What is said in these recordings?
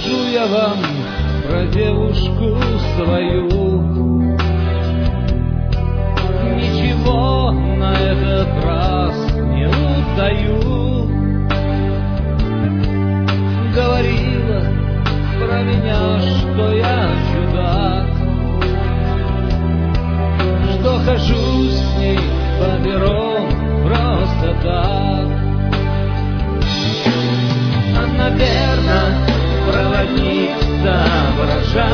Скажу я вам про девушку свою, ничего на этот раз не утаю. Говорила про меня, что я чудак, что хожу с ней по перрон просто так. А, наверно, проводник соображал,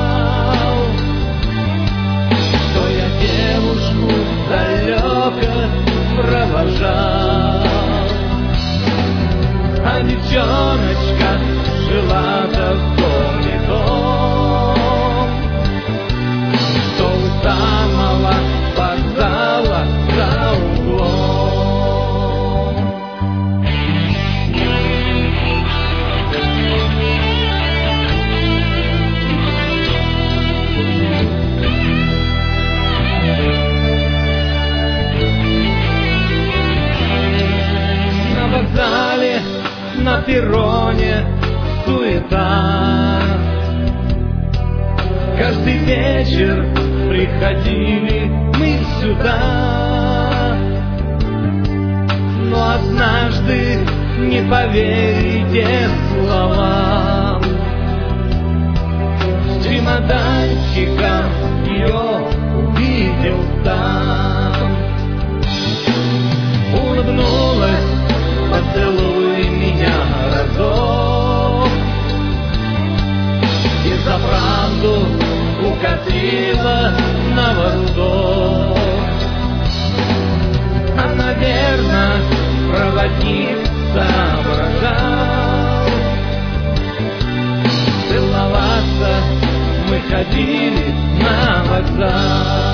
что я девушку далеко провожал. А девчоночка жила-то в доме том, что у самого вокзала за углом. На вокзале, на перроне суета. Каждый вечер приходили мы сюда, но однажды, не поверите словам, с чемоданчиком ее увидел там. Улыбнулась: поцелуй меня разок, и за правду укатила на восток. А, наверно, проводник соображал, целоваться мы ходили на вокзал.